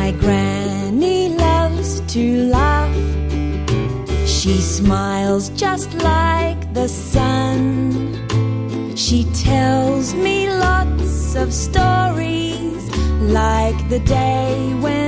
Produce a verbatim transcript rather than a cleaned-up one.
My granny loves to laugh. She smiles just like the sun. She tells me lots of stories, like the day when